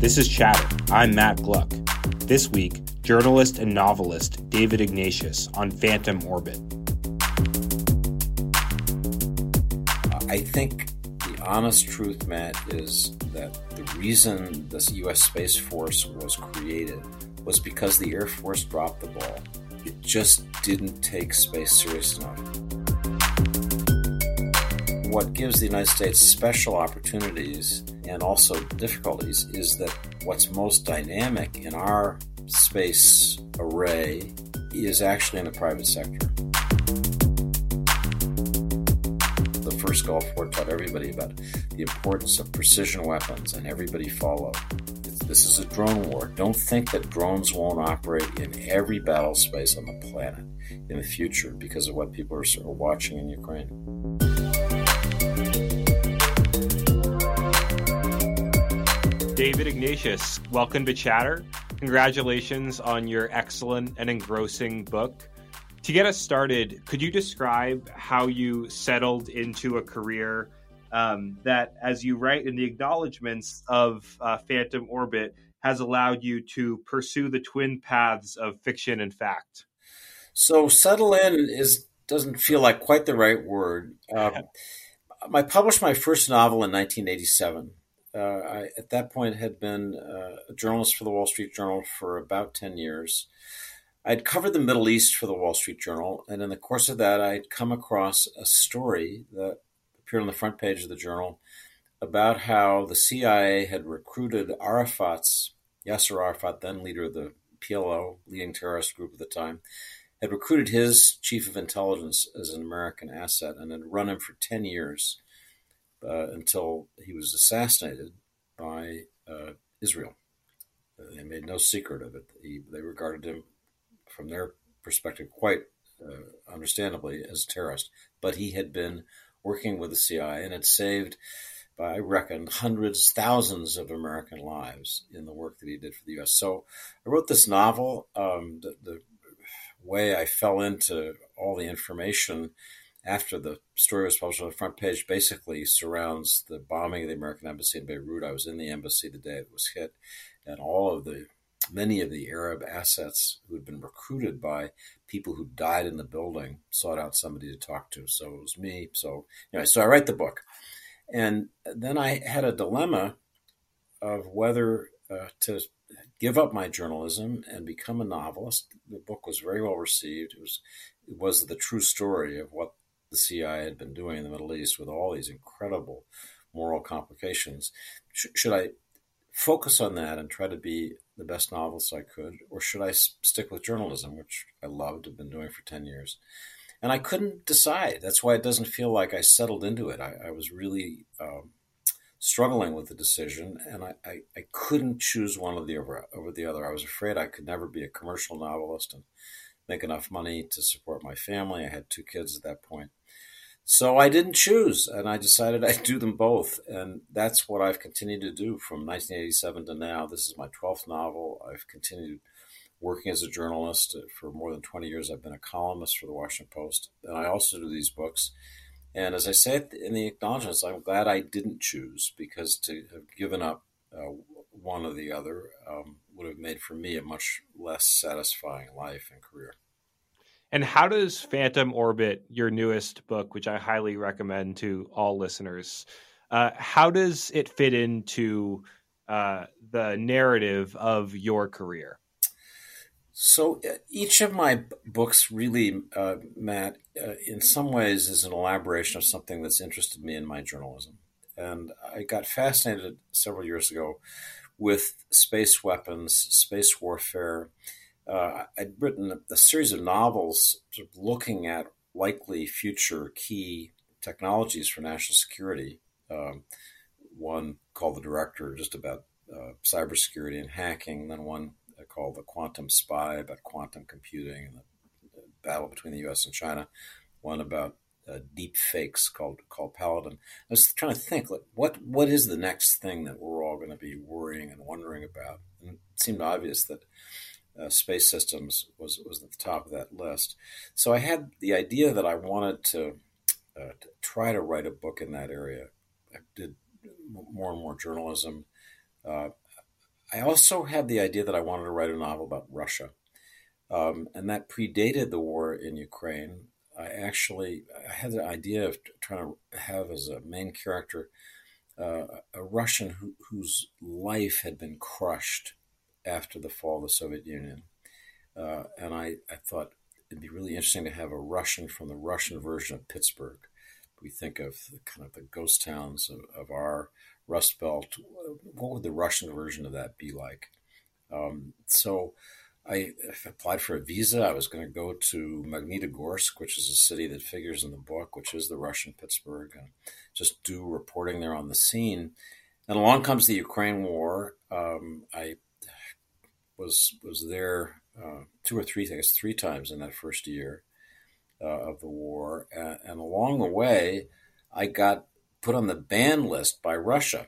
This is Chatter. I'm Matt Gluck. This week, journalist and novelist David Ignatius on Phantom Orbit. I think the honest truth, Matt, is that the reason this U.S. Space Force was created was because the Air Force dropped the ball. It just didn't take space serious enough. What gives the United States special opportunities and also difficulties is that what's most dynamic in our space array is actually in the private sector. The first Gulf War taught everybody about the importance of precision weapons, and everybody followed. This is a drone war. Don't think that drones won't operate in every battle space on the planet in the future because of what people are sort of watching in Ukraine. David Ignatius, welcome to Chatter. Congratulations on your excellent and engrossing book. To get us started, could you describe how you settled into a career that, as you write in the acknowledgments of Phantom Orbit, has allowed you to pursue the twin paths of fiction and fact? So settle in doesn't feel like quite the right word. I published my first novel in 1987. I, at that point, had been a journalist for the Wall Street Journal for about 10 years. I'd covered the Middle East for the Wall Street Journal, and in the course of that, I'd come across a story that appeared on the front page of the journal about how the CIA had recruited Yasser Arafat, then leader of the PLO, leading terrorist group at the time, had recruited his chief of intelligence as an American asset and had run him for 10 years. Until he was assassinated by Israel. They made no secret of it. They regarded him, from their perspective, quite understandably, as a terrorist. But he had been working with the CIA and had saved, I reckon, hundreds, thousands of American lives in the work that he did for the U.S. So I wrote this novel. The way I fell into all the information after the story was published on the front page basically surrounds the bombing of the American embassy in Beirut. I was in the embassy the day it was hit, and many of the Arab assets who had been recruited by people who died in the building sought out somebody to talk to. So it was me. So anyway, so I write the book. And then I had a dilemma of whether to give up my journalism and become a novelist. The book was very well received. It was the true story of what the CIA had been doing in the Middle East with all these incredible moral complications. Should I focus on that and try to be the best novelist I could, or should I stick with journalism, which I loved, have been doing for 10 years? And I couldn't decide. That's why it doesn't feel like I settled into it. I was really struggling with the decision, and I couldn't choose one over the other. I was afraid I could never be a commercial novelist and make enough money to support my family. I had 2 kids at that point. So I didn't choose, and I decided I'd do them both. And that's what I've continued to do from 1987 to now. This is my 12th novel. I've continued working as a journalist for more than 20 years. I've been a columnist for the Washington Post, and I also do these books. And as I say in the acknowledgments, I'm glad I didn't choose, because to have given up one or the other would have made for me a much less satisfying life and career. And how does Phantom Orbit, your newest book, which I highly recommend to all listeners, how does it fit into the narrative of your career? So each of my books really, Matt, in some ways is an elaboration of something that's interested me in my journalism. And I got fascinated several years ago with space weapons, space warfare. I'd written a series of novels sort of looking at likely future key technologies for national security. One called The Director, just about cybersecurity and hacking, then one called The Quantum Spy, about quantum computing and the battle between the U.S. and China. One about deep fakes called Paladin. I was trying to think, like, what is the next thing that we're all going to be worrying and wondering about? And it seemed obvious that space systems was at the top of that list. So I had the idea that I wanted to try to write a book in that area. I did more and more journalism. I also had the idea that I wanted to write a novel about Russia, and that predated the war in Ukraine. I had the idea of trying to have as a main character a Russian whose life had been crushed after the fall of the Soviet Union. And I thought it'd be really interesting to have a Russian from the Russian version of Pittsburgh. We think of kind of the ghost towns of our Rust Belt. What would the Russian version of that be like? So I applied for a visa. I was going to go to Magnitogorsk, which is a city that figures in the book, which is the Russian Pittsburgh, and just do reporting there on the scene. And along comes the Ukraine war. I was there two or three, I guess, three times in that first year of the war, and along the way, I got put on the ban list by Russia.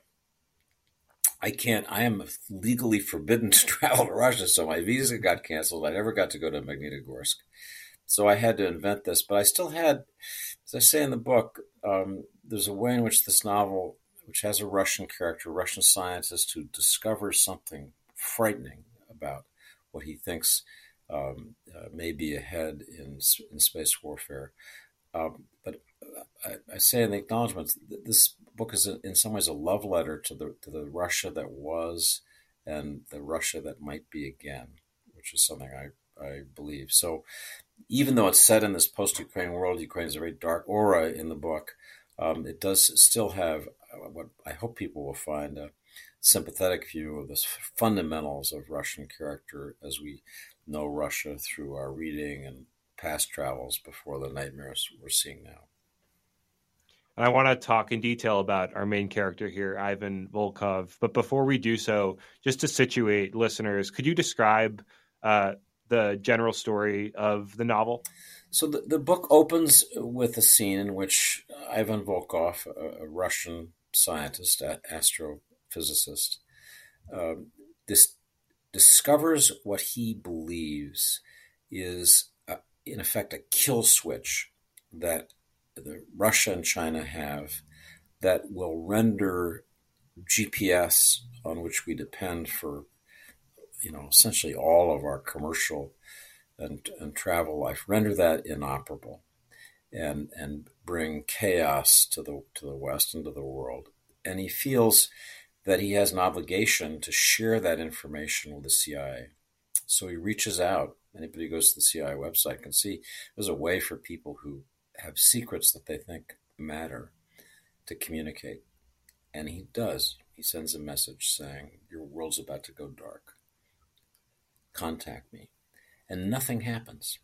I am legally forbidden to travel to Russia, so my visa got canceled. I never got to go to Magnitogorsk. So I had to invent this, but I still had, as I say in the book, there's a way in which this novel, which has a Russian character, a Russian scientist who discovers something frightening about what he thinks may be ahead in space warfare. But I say in the acknowledgments, this book is in some ways a love letter to the Russia that was and the Russia that might be again, which is something I believe. So even though it's set in this post-Ukraine world, Ukraine is a very dark aura in the book. It does still have what I hope people will find a sympathetic view of the fundamentals of Russian character as we know Russia through our reading and past travels before the nightmares we're seeing now. And I want to talk in detail about our main character here, Ivan Volkov. But before we do so, just to situate listeners, could you describe the general story of the novel? So the book opens with a scene in which Ivan Volkov, a Russian scientist, astrophysicist, discovers what he believes is, in effect, a kill switch that Russia and China have that will render GPS, on which we depend for, essentially all of our commercial and travel life, render that inoperable, and bring chaos to the West and to the world. And he feels that he has an obligation to share that information with the CIA. So he reaches out. Anybody who goes to the CIA website can see there's a way for people who have secrets that they think matter to communicate. And he does. He sends a message saying, your world's about to go dark. Contact me. And nothing happens.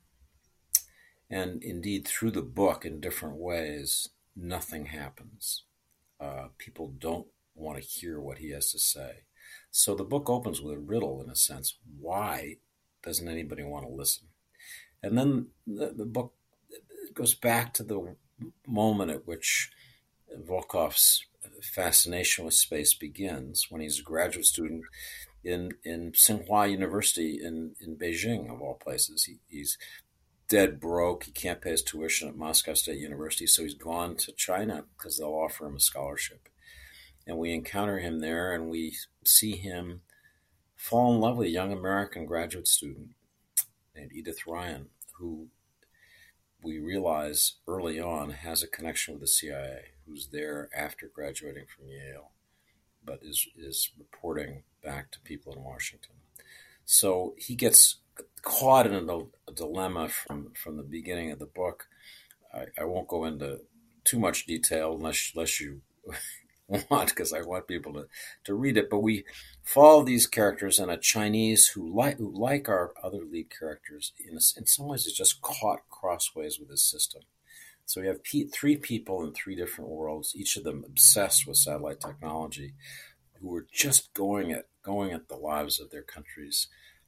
And indeed, through the book, in different ways, nothing happens. People don't want to hear what he has to say. So the book opens with a riddle, in a sense. Why doesn't anybody want to listen? And then the book goes back to the moment at which Volkov's fascination with space begins, when he's a graduate student in Tsinghua University in Beijing, of all places. He's dead broke. He can't pay his tuition at Moscow State University, so he's gone to China because they'll offer him a scholarship. And we encounter him there, and we see him fall in love with a young American graduate student named Edith Ryan, who we realize early on has a connection with the CIA, who's there after graduating from Yale, but is reporting back to people in Washington. So he gets caught in a dilemma from the beginning of the book. I won't go into too much detail unless you want, because I want people to read it. But we follow these characters, and a Chinese who like our other lead characters, in some ways is just caught crossways with his system. So we have three people in three different worlds, each of them obsessed with satellite technology, who are just going at the lives of their countries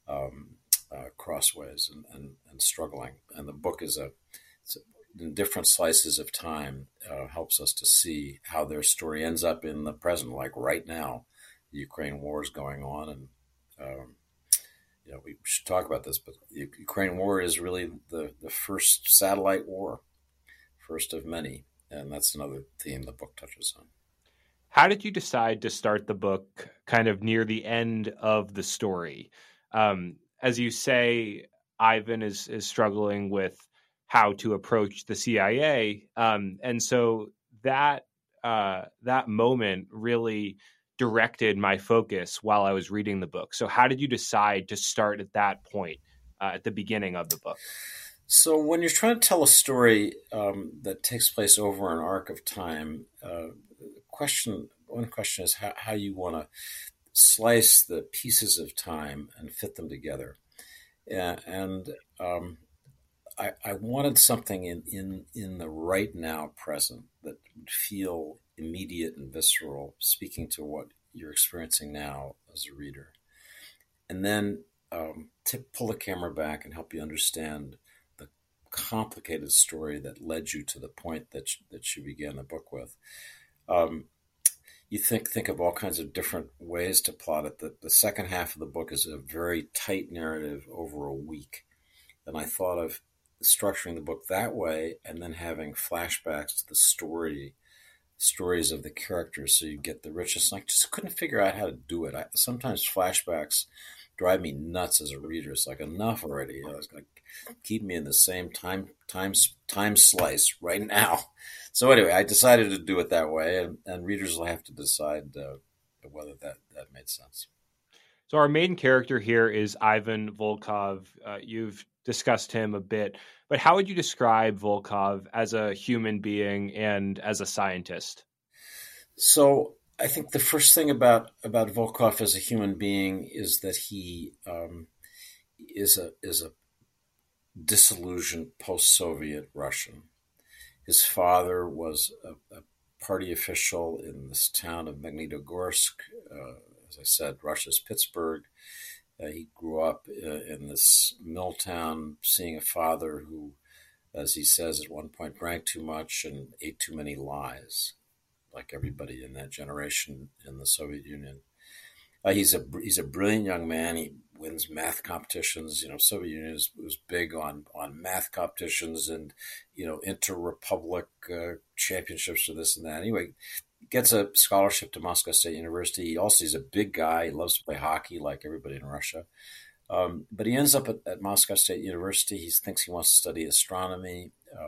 crossways and struggling. And the book is in different slices of time, helps us to see how their story ends up in the present. Like right now, the Ukraine war is going on, and we should talk about this. But the Ukraine war is really the first satellite war, first of many, and that's another theme the book touches on. How did you decide to start the book kind of near the end of the story? As you say, Ivan is struggling with how to approach the CIA, and so that moment really directed my focus while I was reading the book. So, how did you decide to start at that point at the beginning of the book? So when you're trying to tell a story that takes place over an arc of time, one question is how you want to slice the pieces of time and fit them together. And I wanted something in the right now present that would feel immediate and visceral, speaking to what you're experiencing now as a reader. And then to pull the camera back and help you understand the complicated story that led you to the point that you began the book with. You think of all kinds of different ways to plot it. The second half of the book is a very tight narrative over a week. And I thought of structuring the book that way and then having flashbacks to the stories of the characters so you get the richness. And I just couldn't figure out how to do it. Sometimes flashbacks drive me nuts as a reader. It's like, enough already. It's going to keep me in the same time slice right now. So anyway, I decided to do it that way, and readers will have to decide whether that made sense. So our main character here is Ivan Volkov. You've discussed him a bit, but how would you describe Volkov as a human being and as a scientist? So I think the first thing about Volkov as a human being is that he is a disillusioned post-Soviet Russian. His father was a party official in this town of Magnitogorsk, as I said, Russia's Pittsburgh. He grew up in this mill town, seeing a father who, as he says at one point, drank too much and ate too many lies, like everybody in that generation in the Soviet Union. He's a brilliant young man. He wins math competitions. Soviet Union was big on math competitions and, inter-republic championships for this and that. Anyway, gets a scholarship to Moscow State University. He's a big guy. He loves to play hockey like everybody in Russia. But he ends up at Moscow State University. He thinks he wants to study astronomy.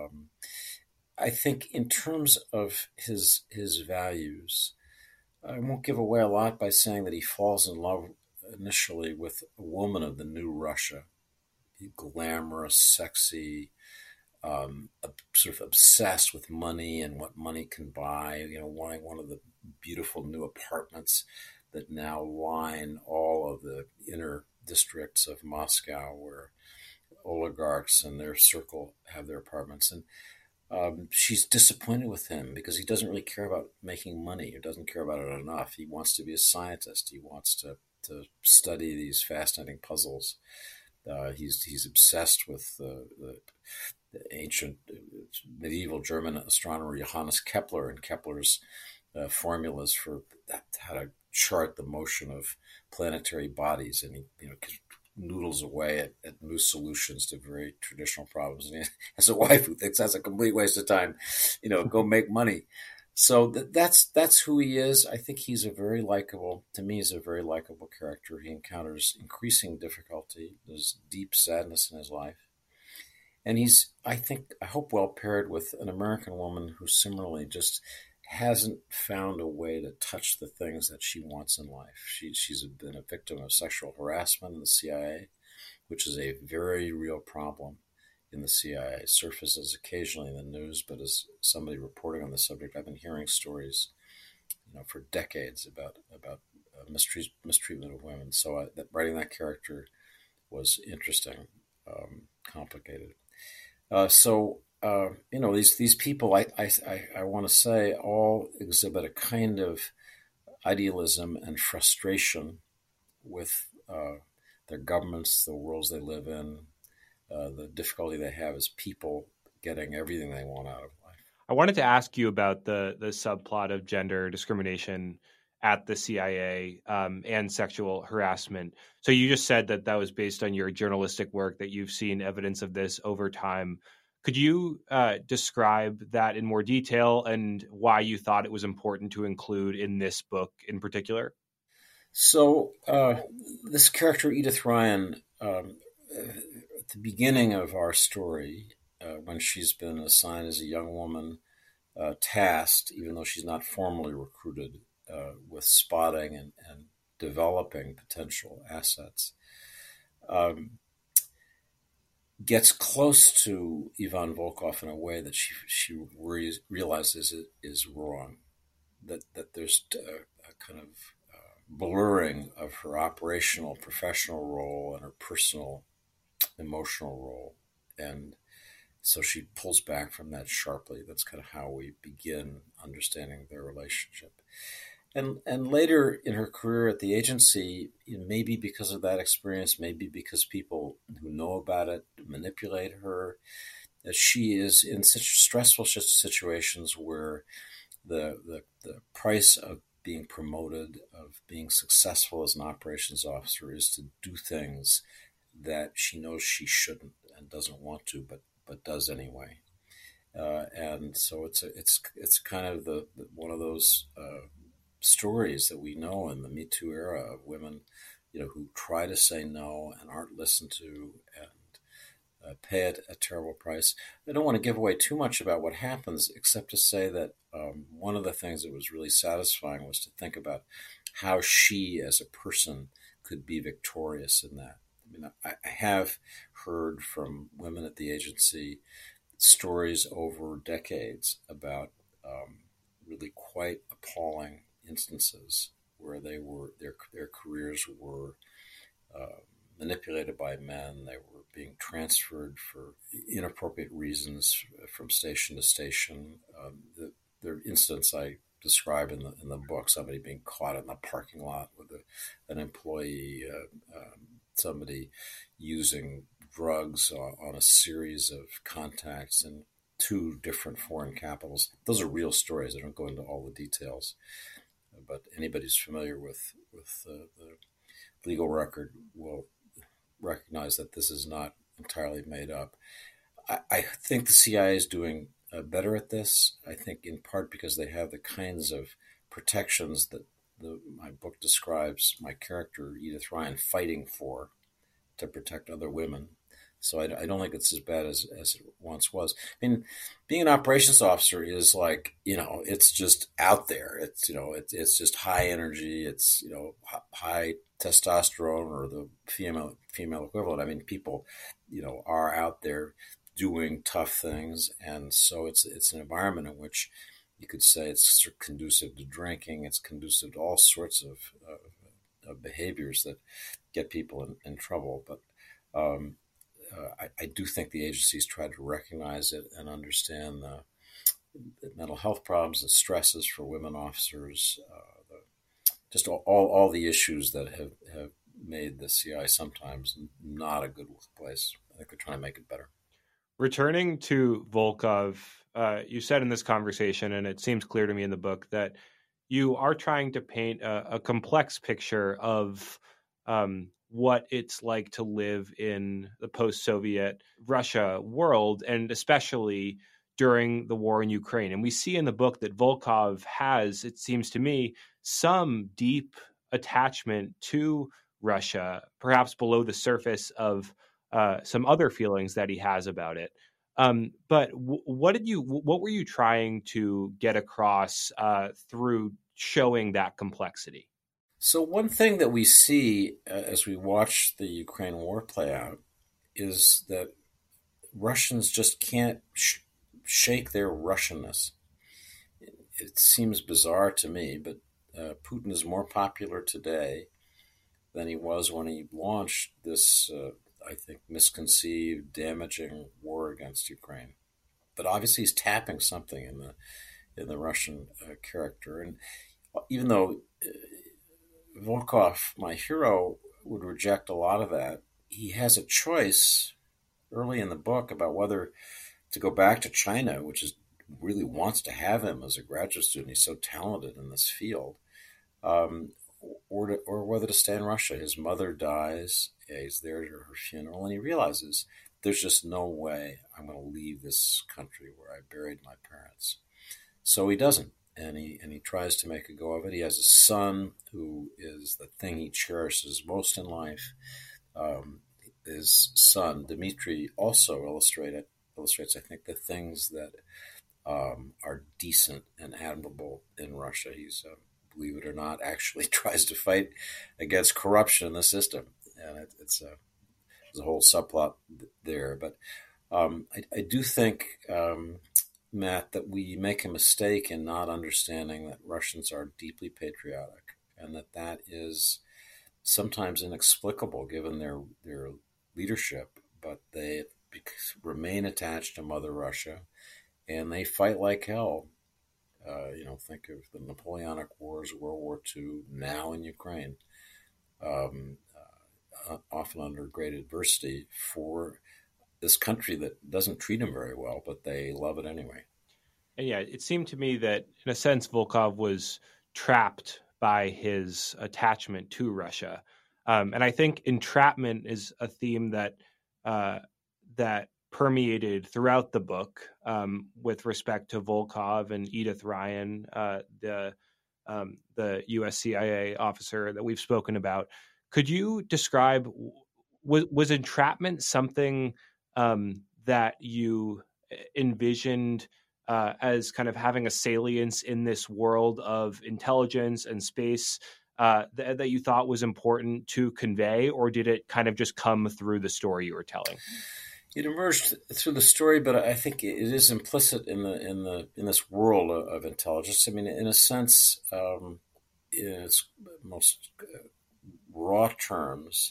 I think in terms of his values, I won't give away a lot by saying that he falls in love initially with a woman of the new Russia, glamorous, sexy, sort of obsessed with money and what money can buy, wanting one of the beautiful new apartments that now line all of the inner districts of Moscow where oligarchs and their circle have their apartments. And she's disappointed with him because he doesn't really care about making money. He doesn't care about it enough. He wants to be a scientist. He wants to study these fascinating puzzles. He's obsessed with the ancient medieval German astronomer Johannes Kepler and Kepler's formulas for how to chart the motion of planetary bodies. And he noodles away at new solutions to very traditional problems. And he has a wife who thinks that's a complete waste of time, go make money. So that's who he is. I think he's to me, he's a very likable character. He encounters increasing difficulty. There's deep sadness in his life. And I hope well paired with an American woman who similarly just hasn't found a way to touch the things that she wants in life. She's been a victim of sexual harassment in the CIA, which is a very real problem in the CIA. It surfaces occasionally in the news, but as somebody reporting on the subject, I've been hearing stories, for decades about mistreatment of women. So writing that character was interesting, complicated. These people, I want to say, all exhibit a kind of idealism and frustration with their governments, the worlds they live in, the difficulty they have as people getting everything they want out of life. I wanted to ask you about the subplot of gender discrimination at the CIA and sexual harassment. So you just said that was based on your journalistic work, that you've seen evidence of this over time. Could you describe that in more detail and why you thought it was important to include in this book in particular? So this character, Edith Ryan, at the beginning of our story, when she's been assigned as a young woman, tasked, even though she's not formally recruited, with spotting and developing potential assets, um, gets close to Ivan Volkov in a way that she realizes it is wrong. That there's a kind of blurring of her operational professional role and her personal emotional role, and so she pulls back from that sharply. That's kind of how we begin understanding their relationship. And later in her career at the agency, maybe because of that experience, maybe because people who know about it manipulate her, that she is in such stressful situations where the price of being promoted, of being successful as an operations officer, is to do things that she knows she shouldn't and doesn't want to, but does anyway. And so it's kind of the one of those stories that we know in the Me Too era of women, who try to say no and aren't listened to and pay it a terrible price. I don't want to give away too much about what happens, except to say that one of the things that was really satisfying was to think about how she, as a person, could be victorious in that. I mean, I have heard from women at the agency stories over decades about really quite appalling instances where their careers were manipulated by men. They were being transferred for inappropriate reasons from station to station. There are incidents I describe in the book: somebody being caught in the parking lot with an employee, somebody using drugs on a series of contacts in two different foreign capitals. Those are real stories. I don't go into all the details, but anybody who's familiar with the legal record will recognize that this is not entirely made up. I think the CIA is doing better at this. I think in part because they have the kinds of protections that my book describes my character, Edith Ryan, fighting for to protect other women. So I don't think it's as bad as it once was. I mean, being an operations officer is like, it's just out there. It's just high energy. It's, high testosterone, or the female equivalent. I mean, people, are out there doing tough things. And so it's an environment in which you could say it's conducive to drinking. It's conducive to all sorts of behaviors that get people in trouble. But I do think the agencies try to recognize it and understand the mental health problems, the stresses for women officers, just all the issues that have made the CI sometimes not a good place. I think they're trying to make it better. Returning to Volkov, you said in this conversation, and it seems clear to me in the book, that you are trying to paint a complex picture of what it's like to live in the post-Soviet Russia world, and especially during the war in Ukraine. And we see in the book that Volkov has, it seems to me, some deep attachment to Russia, perhaps below the surface of some other feelings that he has about it. But what were you trying to get across through showing that complexity? So one thing that we see as we watch the Ukraine war play out is that Russians just can't shake their Russianness. It seems bizarre to me, but Putin is more popular today than he was when he launched this, I think, misconceived, damaging war against Ukraine. But obviously, he's tapping something in the Russian character, and even though Volkov, my hero, would reject a lot of that, he has a choice early in the book about whether to go back to China, which really wants to have him as a graduate student. He's so talented in this field, or whether to stay in Russia. His mother dies. He's there at her funeral, and he realizes there's just no way I'm going to leave this country where I buried my parents. So he doesn't, and he tries to make a go of it. He has a son who is the thing he cherishes most in life. His son Dmitri also illustrates, I think, the things that are decent and admirable in Russia. He's, believe it or not, actually tries to fight against corruption in the system, and there's a whole subplot there. But I do think, Matt, that we make a mistake in not understanding that Russians are deeply patriotic, and that is sometimes inexplicable given their leadership, but they remain attached to Mother Russia, and they fight like hell. Think of the Napoleonic Wars, World War II, now in Ukraine, often under great adversity for this country that doesn't treat them very well, but they love it anyway. And yeah, it seemed to me that, in a sense, Volkov was trapped by his attachment to Russia. And I think entrapment is a theme that permeated throughout the book, with respect to Volkov and Edith Ryan, the U.S. CIA officer that we've spoken about. Could you describe, was entrapment something that you envisioned as kind of having a salience in this world of intelligence and space that you thought was important to convey, or did it kind of just come through the story you were telling? It emerged through the story, but I think it is implicit in this world of intelligence. I mean, in a sense, in its most raw terms,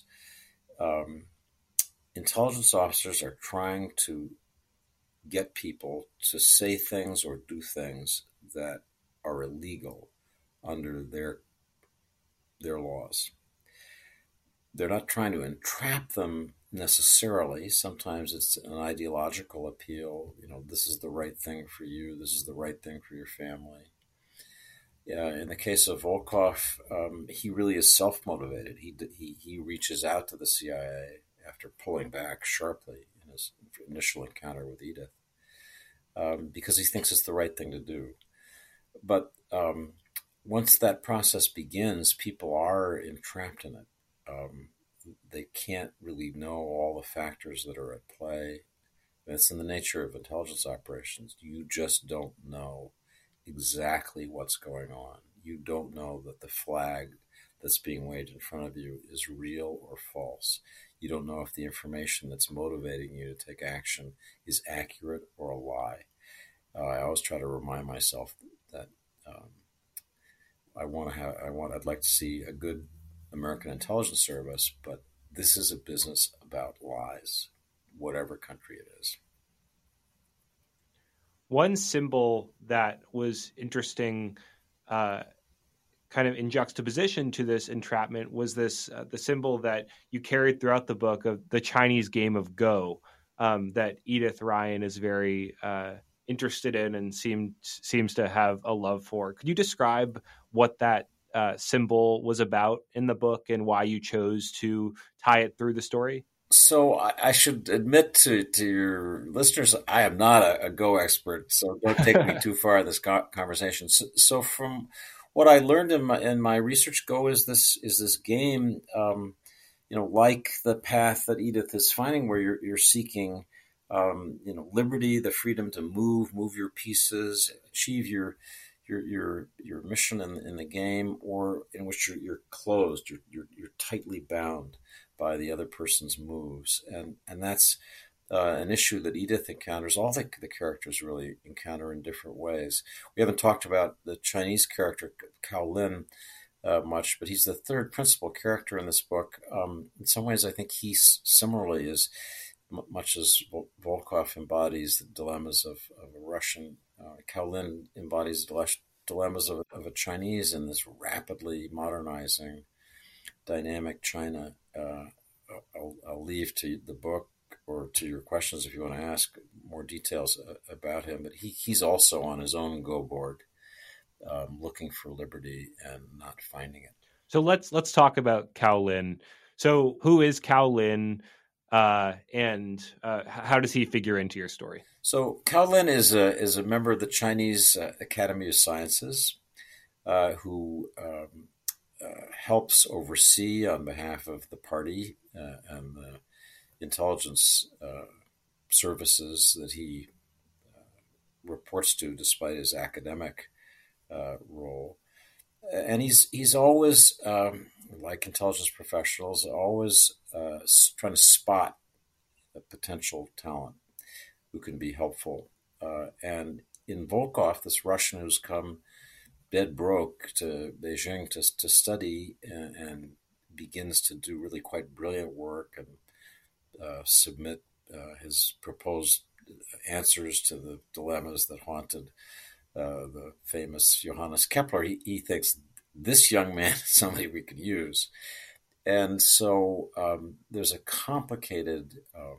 intelligence officers are trying to get people to say things or do things that are illegal under their laws. They're not trying to entrap them necessarily. Sometimes it's an ideological appeal. This is the right thing for you. This is the right thing for your family. Yeah, in the case of Volkov, he really is self-motivated. He reaches out to the CIA after pulling back sharply in his initial encounter with Edith, because he thinks it's the right thing to do. But once that process begins, people are entrapped in it. They can't really know all the factors that are at play. It's in the nature of intelligence operations. You just don't know exactly what's going on. You don't know that the flag that's being waved in front of you is real or false. You don't know if the information that's motivating you to take action is accurate or a lie. I always try to remind myself that I'd like to see a good American intelligence service, but this is a business about lies, whatever country it is. One symbol that was interesting, kind of in juxtaposition to this entrapment, was this the symbol that you carried throughout the book of the Chinese game of Go, that Edith Ryan is very interested in and seems to have a love for. Could you describe what that symbol was about in the book and why you chose to tie it through the story? So I should admit to your listeners, I am not a Go expert, so don't take me too far in this conversation. So from what I learned in my research, Go is this game, like the path that Edith is finding, where you're seeking, liberty, the freedom to move your pieces, achieve your mission in the game, or in which you're closed, you're tightly bound by the other person's moves, and that's an issue that Edith encounters. All the characters really encounter in different ways. We haven't talked about the Chinese character Cao Lin much, but he's the third principal character in this book. In some ways, I think he similarly is, much as Volkov embodies the dilemmas of a Russian, Cao Lin embodies the dilemmas of a Chinese in this rapidly modernizing, dynamic China. I'll leave to the book or to your questions if you want to ask more details about him, but he's also on his own Go board, looking for liberty and not finding it. So let's talk about Cao Lin. So who is Cao Lin? and how does he figure into your story? So Cao Lin is a member of the Chinese Academy of Sciences, who helps oversee on behalf of the party and the intelligence services that he reports to, despite his academic role. And he's always, like intelligence professionals, always trying to spot a potential talent who can be helpful. And in Volkov, this Russian who's come dead broke to Beijing to study and begins to do really quite brilliant work and submit his proposed answers to the dilemmas that haunted the famous Johannes Kepler. He thinks this young man is somebody we could use. And so there's a complicated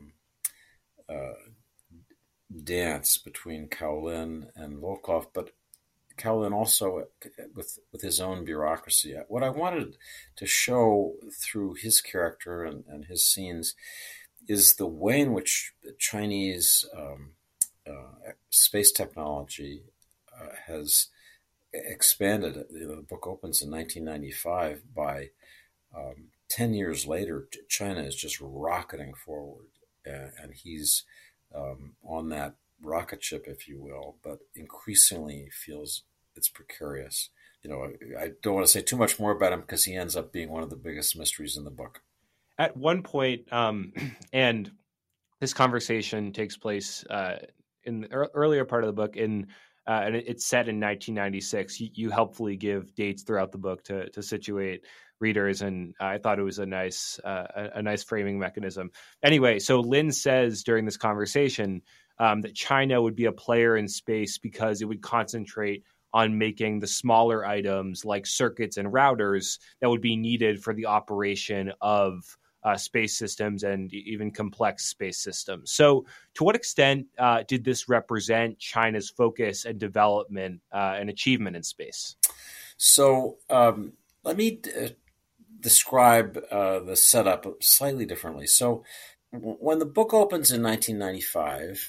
dance between Cao Lin and Volkov, but Cao Lin also with his own bureaucracy. What I wanted to show through his character and his scenes is the way in which Chinese space technology has expanded. The book opens in 1995. By 10 years later, China is just rocketing forward, and he's on that rocket ship, if you will, but increasingly feels it's precarious. I don't want to say too much more about him because he ends up being one of the biggest mysteries in the book. At one point, and this conversation takes place in the earlier part of the book, and it's set in 1996. You helpfully give dates throughout the book to situate readers, and I thought it was a nice framing mechanism. Anyway, so Lin says during this conversation that China would be a player in space because it would concentrate on making the smaller items like circuits and routers that would be needed for the operation of space systems and even complex space systems. So to what extent did this represent China's focus and development and achievement in space? So let me describe the setup slightly differently. So when the book opens in 1995,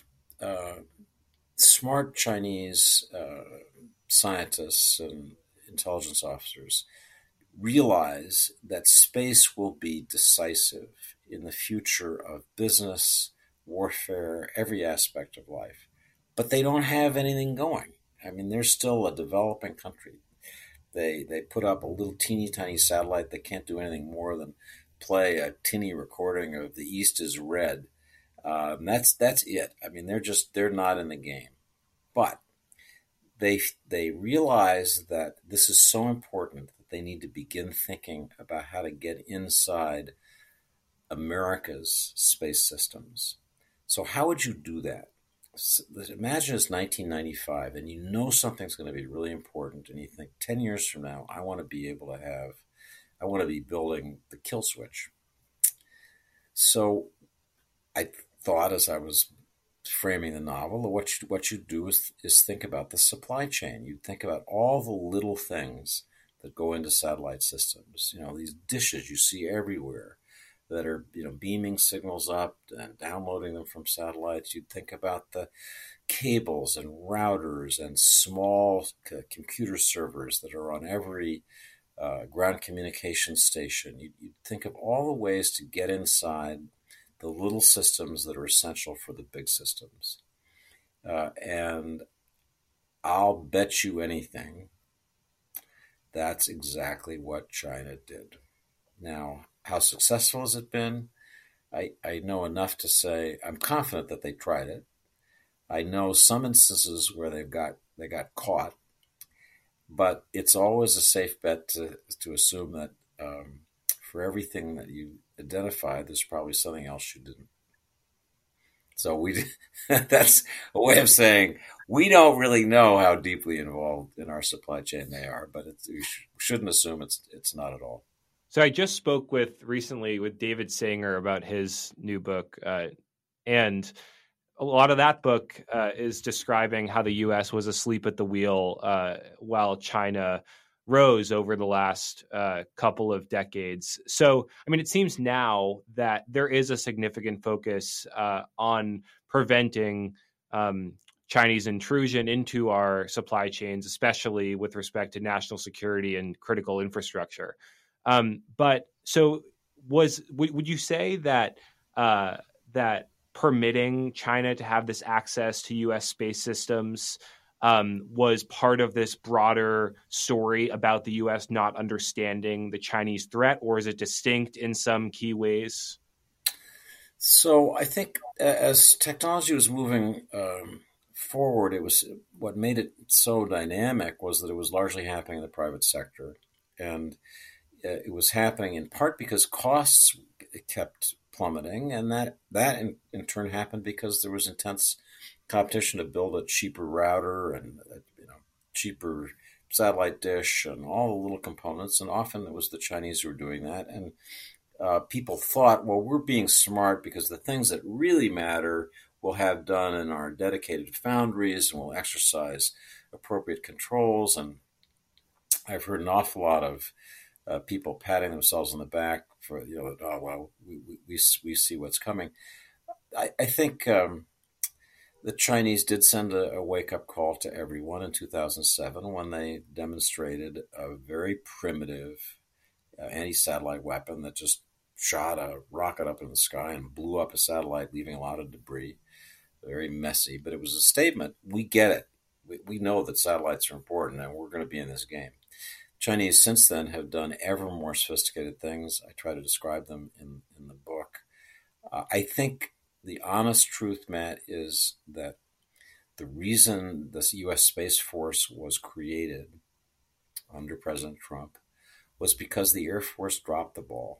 smart Chinese scientists and intelligence officers realize that space will be decisive in the future of business, warfare, every aspect of life. But they don't have anything going. I mean, they're still a developing country. They put up a little teeny tiny satellite that can't do anything more than play a tinny recording of "The East is Red." That's it. I mean, they're not in the game. But they realize that this is so important that they need to begin thinking about how to get inside America's space systems. So how would you do that? Imagine it's 1995 and you know something's going to be really important and you think 10 years from now, I want to be building the kill switch. So I thought as I was framing the novel, what you do is think about the supply chain. You think about all the little things that go into satellite systems. These dishes you see everywhere that are beaming signals up and downloading them from satellites. You'd think about the cables and routers and small computer servers that are on every ground communication station. You'd think of all the ways to get inside the little systems that are essential for the big systems. And I'll bet you anything that's exactly what China did. Now, how successful has it been? I know enough to say I'm confident that they tried it. I know some instances where they got caught, but it's always a safe bet to assume that for everything that you identify, there's probably something else you didn't. So that's a way of saying we don't really know how deeply involved in our supply chain they are, but we shouldn't assume it's not at all. So I just spoke recently with David Sanger about his new book, and a lot of that book is describing how the U.S. was asleep at the wheel while China rose over the last couple of decades. So, I mean, it seems now that there is a significant focus on preventing Chinese intrusion into our supply chains, especially with respect to national security and critical infrastructure. But so, would you say that that permitting China to have this access to U.S. space systems was part of this broader story about the U.S. not understanding the Chinese threat, or is it distinct in some key ways? So I think as technology was moving forward, it was what made it so dynamic was that it was largely happening in the private sector, and it was happening in part because costs kept plummeting, and that in turn happened because there was intense competition to build a cheaper router and cheaper satellite dish and all the little components. And often it was the Chinese who were doing that. And people thought, well, we're being smart because the things that really matter we'll have done in our dedicated foundries, and we'll exercise appropriate controls. And I've heard an awful lot of people patting themselves on the back for, oh, well, we see what's coming. I think the Chinese did send a wake-up call to everyone in 2007 when they demonstrated a very primitive anti-satellite weapon that just shot a rocket up in the sky and blew up a satellite, leaving a lot of debris. Very messy, but it was a statement. We get it. We know that satellites are important, and we're going to be in this game. Chinese since then have done ever more sophisticated things. I try to describe them in the book. I think the honest truth, Matt, is that the reason the U.S. Space Force was created under President Trump was because the Air Force dropped the ball.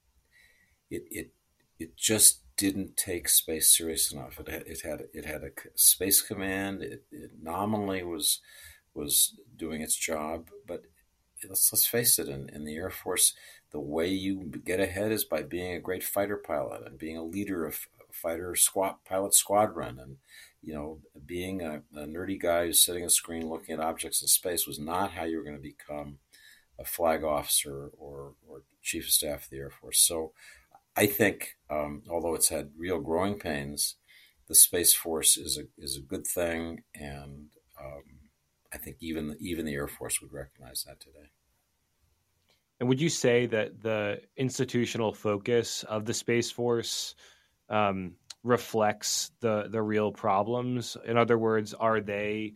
It just didn't take space serious enough. It had a space command. It nominally was doing its job, but let's face it, in the Air Force, the way you get ahead is by being a great fighter pilot and being a leader of pilot squadron, and being a nerdy guy who's sitting at a screen looking at objects in space was not how you were going to become a flag officer or chief of staff of the Air Force. So I think, although it's had real growing pains, the Space Force is a good thing, and I think even the Air Force would recognize that today. And would you say that the institutional focus of the Space Force reflects the real problems? In other words, are they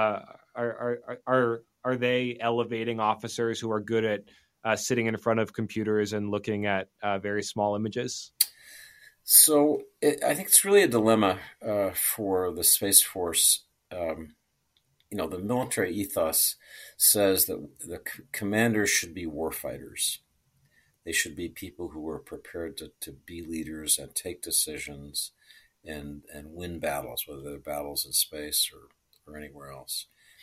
elevating officers who are good at sitting in front of computers and looking at very small images? So I think it's really a dilemma for the Space Force. The military ethos says that the commanders should be warfighters. They should be people who are prepared to be leaders and take decisions and win battles, whether they're battles in space or anywhere else.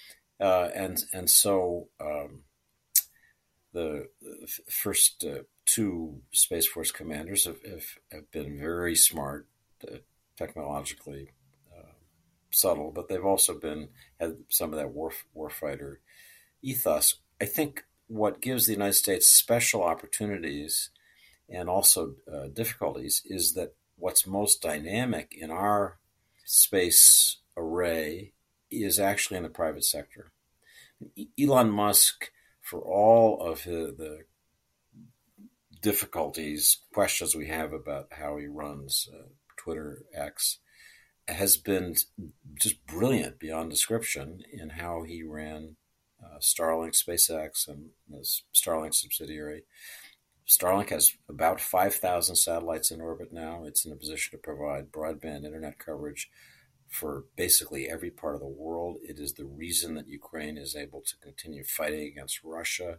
So the first two Space Force commanders have been very smart, technologically subtle, but they've also had some of that warfighter ethos. I think what gives the United States special opportunities and also difficulties is that what's most dynamic in our space array is actually in the private sector. Elon Musk, for all of the difficulties, questions we have about how he runs Twitter X, has been just brilliant beyond description in how he ran Starlink, SpaceX, and the Starlink subsidiary. Starlink has about 5,000 satellites in orbit now. It's in a position to provide broadband internet coverage for basically every part of the world. It is the reason that Ukraine is able to continue fighting against Russia.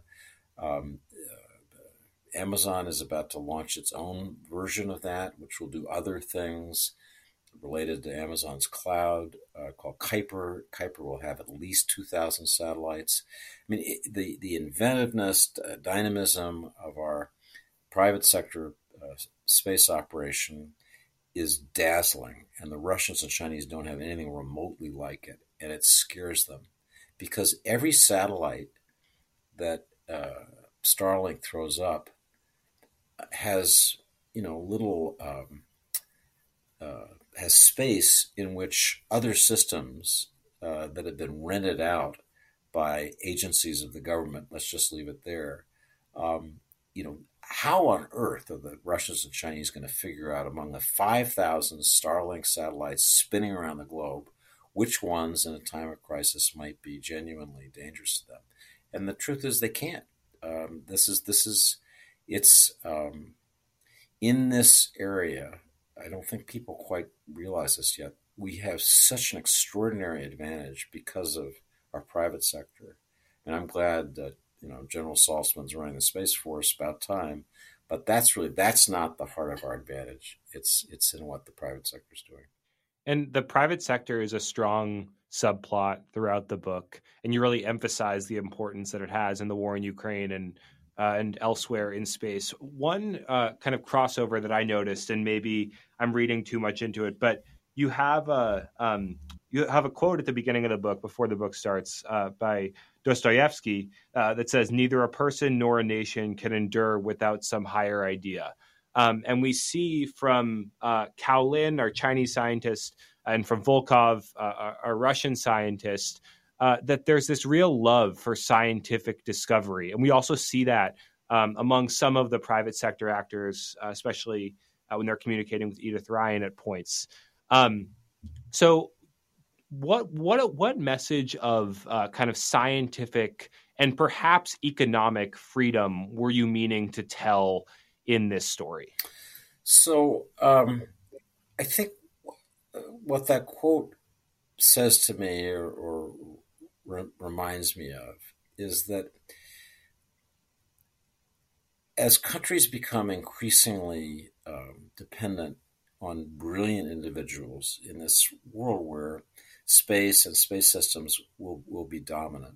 Amazon is about to launch its own version of that, which will do other things related to Amazon's cloud, called Kuiper. Kuiper will have at least 2,000 satellites. I mean, the inventiveness, dynamism of our private sector space operation is dazzling, and the Russians and Chinese don't have anything remotely like it, and it scares them because every satellite that Starlink throws up has, little has space in which other systems that have been rented out by agencies of the government, let's just leave it there. How on earth are the Russians and Chinese going to figure out among the 5,000 Starlink satellites spinning around the globe which ones in a time of crisis might be genuinely dangerous to them? And the truth is they can't. It's in this area. I don't think people quite realize this yet. We have such an extraordinary advantage because of our private sector. And I'm glad that, General Saltzman's running the Space Force, about time. But that's not the heart of our advantage. It's in what the private sector is doing. And the private sector is a strong subplot throughout the book. And you really emphasize the importance that it has in the war in Ukraine and elsewhere in space. One kind of crossover that I noticed, and maybe I'm reading too much into it, but you have a quote at the beginning of the book, before the book starts, by Dostoevsky that says, "Neither a person nor a nation can endure without some higher idea." And we see from Cao Lin, our Chinese scientist, and from Volkov, our Russian scientist, that there's this real love for scientific discovery. And we also see that among some of the private sector actors, especially when they're communicating with Edith Ryan at points. So what message of kind of scientific and perhaps economic freedom were you meaning to tell in this story? So I think what that quote says to me or reminds me of is that as countries become increasingly dependent on brilliant individuals in this world where space and space systems will be dominant,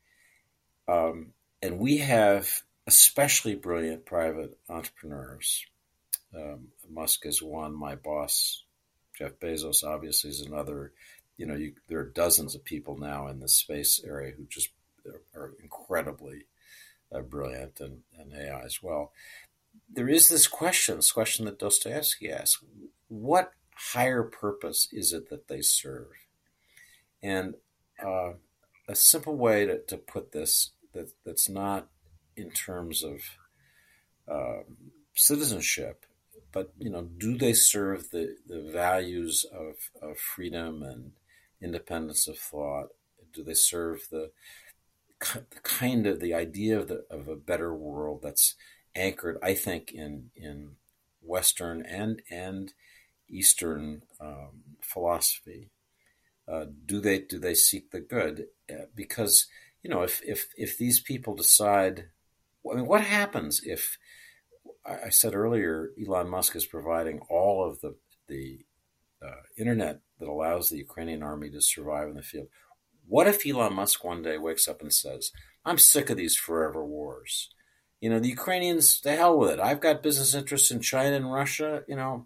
and we have especially brilliant private entrepreneurs. Musk is one. My boss, Jeff Bezos, obviously is another. There are dozens of people now in the space area who just are incredibly brilliant, and AI as well. There is this question that Dostoevsky asks: what higher purpose is it that they serve? And a simple way to put this that's not in terms of citizenship, but do they serve the values of freedom and independence of thought? Do they serve the idea of a better world that's anchored, I think, in Western and Eastern philosophy? Do they seek the good? Because if these people decide, what happens if I said earlier, Elon Musk is providing all of the internet that allows the Ukrainian army to survive in the field. What if Elon Musk one day wakes up and says, "I'm sick of these forever wars. The Ukrainians, the hell with it. I've got business interests in China and Russia,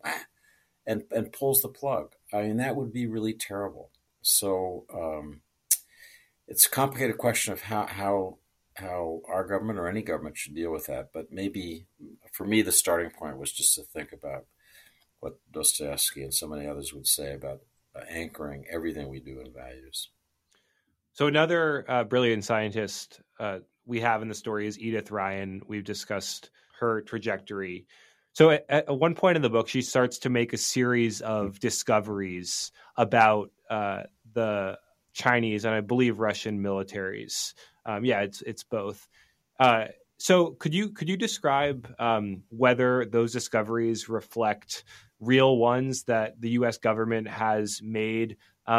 and pulls the plug." I mean, that would be really terrible. So it's a complicated question of how our government or any government should deal with that. But maybe for me, the starting point was just to think about what Dostoevsky and so many others would say about anchoring everything we do in values. So another brilliant scientist we have in the story is Edith Ryan. We've discussed her trajectory. So at one point in the book, she starts to make a series of discoveries about the Chinese and I believe Russian militaries. It's both. So could you describe whether those discoveries reflect real ones that the U.S. government has made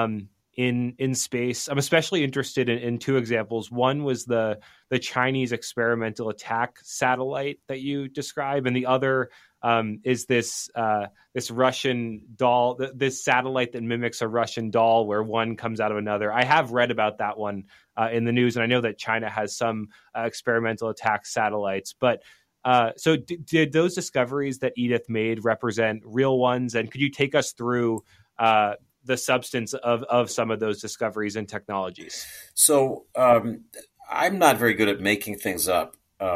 in space? I'm especially interested in two examples. One was the Chinese experimental attack satellite that you describe, and the other is this Russian doll, this satellite that mimics a Russian doll, where one comes out of another. I have read about that one in the news, and I know that China has some experimental attack satellites. But so did those discoveries that Edith made represent real ones? And could you take us through the substance of some of those discoveries and technologies? So I'm not very good at making things up.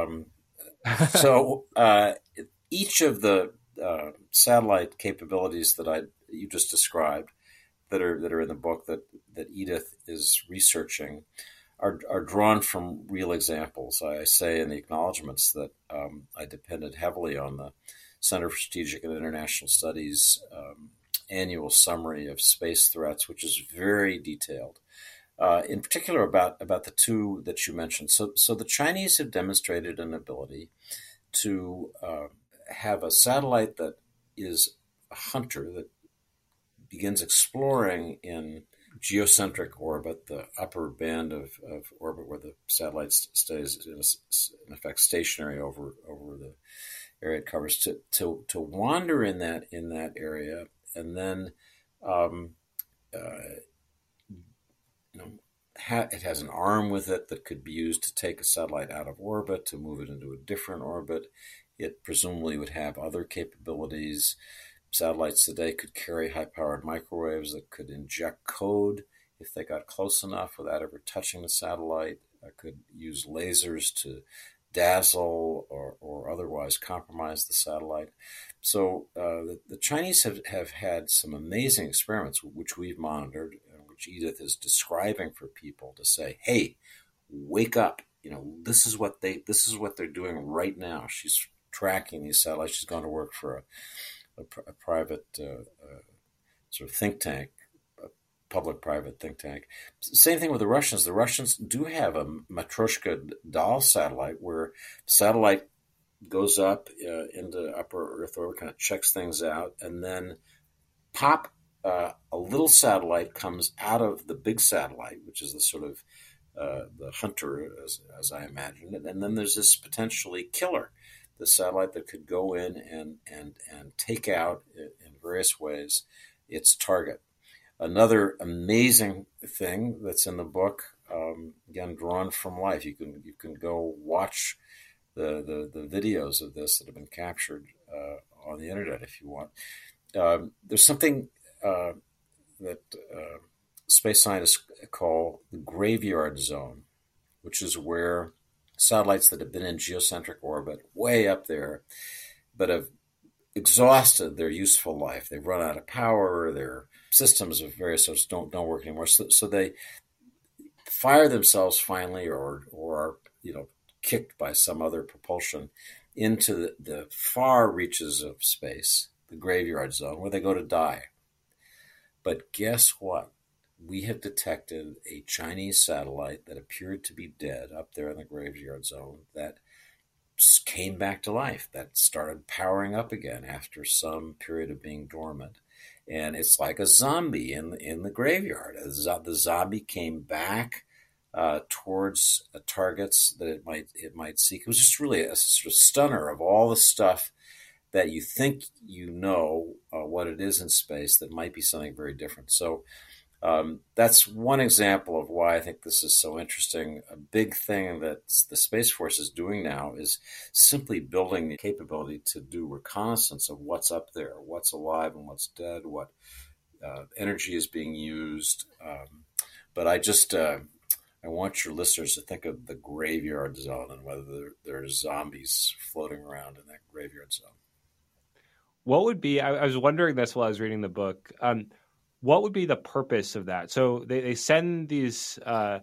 So each of the satellite capabilities that you just described that are in the book that Edith is researching are drawn from real examples. I say in the acknowledgments that I depended heavily on the Center for Strategic and International Studies annual summary of space threats, which is very detailed. In particular, about the two that you mentioned. So the Chinese have demonstrated an ability to have a satellite that is a hunter that begins exploring in geocentric orbit, the upper band of orbit where the satellite stays in effect stationary over the area it covers, to wander in that area, and then it has an arm with it that could be used to take a satellite out of orbit, to move it into a different orbit. It presumably would have other capabilities. Satellites today could carry high-powered microwaves that could inject code if they got close enough without ever touching the satellite. Could use lasers to dazzle or otherwise compromise the satellite. So the Chinese have had some amazing experiments, which we've monitored, which Edith is describing for people to say, "Hey, wake up! This is what they're doing right now." She's tracking these satellites. She's gone to work for a private sort of think tank, a public-private think tank. Same thing with the Russians. The Russians do have a Matryoshka doll satellite where satellite goes up into upper Earth orbit, kind of checks things out, and then a little satellite comes out of the big satellite, which is the sort of the hunter, as I imagine it, and then there's this potentially killer, the satellite that could go in and take out in various ways its target. Another amazing thing that's in the book, again drawn from life. You can go watch the videos of this that have been captured on the internet if you want. There's something that space scientists call the graveyard zone, which is where satellites that have been in geocentric orbit way up there but have exhausted their useful life. They've run out of power. Their systems of various sorts don't work anymore. So they fire themselves finally or are kicked by some other propulsion into the far reaches of space, the graveyard zone, where they go to die. But guess what? We have detected a Chinese satellite that appeared to be dead up there in the graveyard zone that came back to life, that started powering up again after some period of being dormant. And it's like a zombie in the graveyard. The zombie came back towards targets that it might seek. It was just really a sort of stunner of all the stuff that you think what it is in space that might be something very different. So that's one example of why I think this is so interesting. A big thing that the Space Force is doing now is simply building the capability to do reconnaissance of what's up there, what's alive and what's dead, what energy is being used. But I want your listeners to think of the graveyard zone and whether there are zombies floating around in that graveyard zone. What would be, I was wondering this while I was reading the book, what would be the purpose of that? So they send these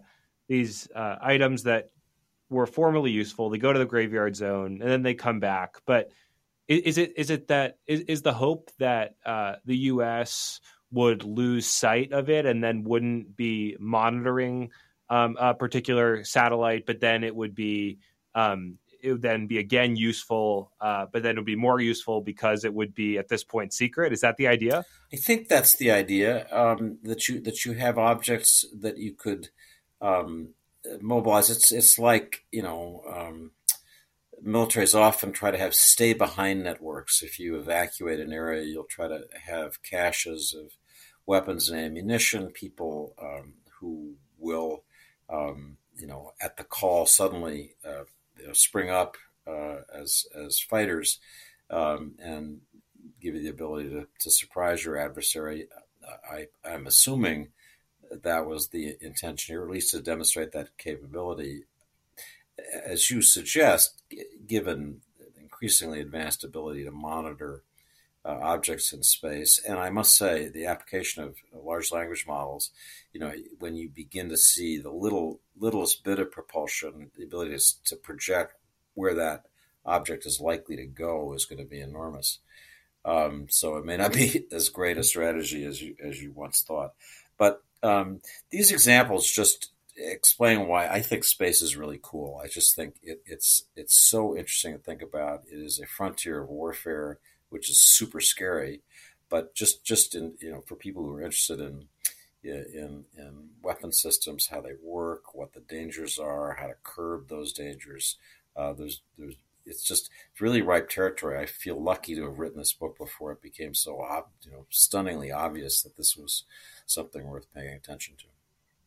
items that were formerly useful. They go to the graveyard zone and then they come back. But is the hope that the U.S. would lose sight of it and then wouldn't be monitoring a particular satellite, but then it would then be again useful, but then it would be more useful because it would be at this point secret? Is that the idea? I think that's the idea, that you have objects that you could mobilize. It's like militaries often try to have stay behind networks. If you evacuate an area, you'll try to have caches of weapons and ammunition. People who will at the call suddenly spring up as fighters and give you the ability to surprise your adversary. I'm assuming that was the intention here, at least to demonstrate that capability. as you suggest, given increasingly advanced ability to monitor objects in space, and I must say the application of large language models, when you begin to see the littlest bit of propulsion, the ability to project where that object is likely to go is going to be enormous. So it may not be as great a strategy as you once thought, but these examples just explain why I think space is really cool. I just think it's so interesting to think about. It is a frontier of warfare, which is super scary, but just in for people who are interested in weapon systems, how they work, what the dangers are, how to curb those dangers. It's really ripe territory. I feel lucky to have written this book before it became so stunningly obvious that this was something worth paying attention to.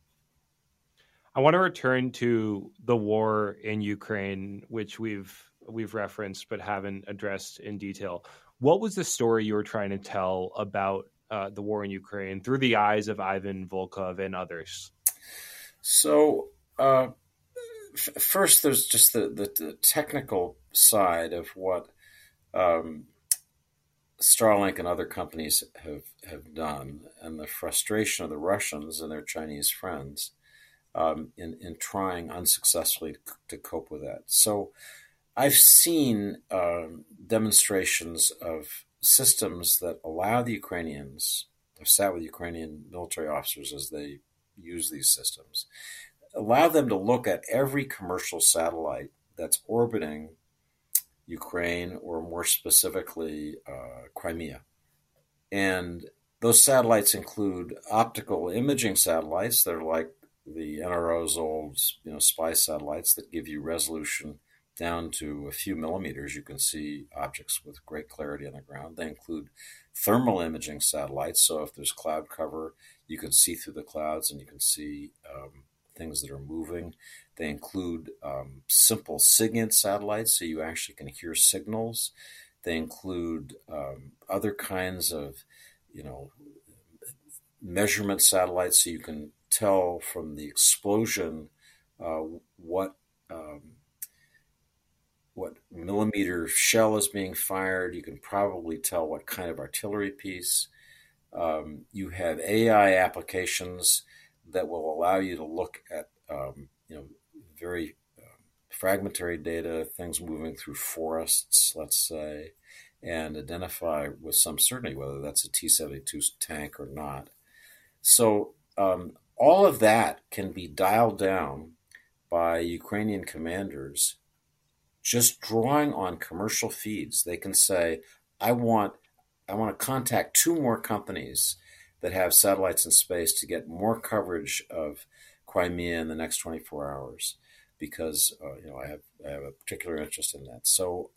I want to return to the war in Ukraine, which we've referenced but haven't addressed in detail. What was the story you were trying to tell about the war in Ukraine through the eyes of Ivan Volkov and others? So first, there's just the technical side of what Starlink and other companies have done, and the frustration of the Russians and their Chinese friends in trying unsuccessfully to cope with that. So I've seen demonstrations of systems that allow the Ukrainians, I've sat with Ukrainian military officers as they use these systems, allow them to look at every commercial satellite that's orbiting Ukraine, or more specifically, Crimea. And those satellites include optical imaging satellites that are like the NRO's old spy satellites that give you resolution down to a few millimeters. You can see objects with great clarity on the ground. They include thermal imaging satellites, so if there's cloud cover, you can see through the clouds and you can see things that are moving. They include simple SIGINT satellites, so you actually can hear signals. They include other kinds of, measurement satellites, so you can tell from the explosion what millimeter shell is being fired. You can probably tell what kind of artillery piece. You have AI applications that will allow you to look at very fragmentary data, things moving through forests, let's say, and identify with some certainty whether that's a T-72 tank or not. So all of that can be dialed down by Ukrainian commanders just drawing on commercial feeds. They can say, I want to contact 2 more companies that have satellites in space to get more coverage of Crimea in the next 24 hours because I have a particular interest in that. So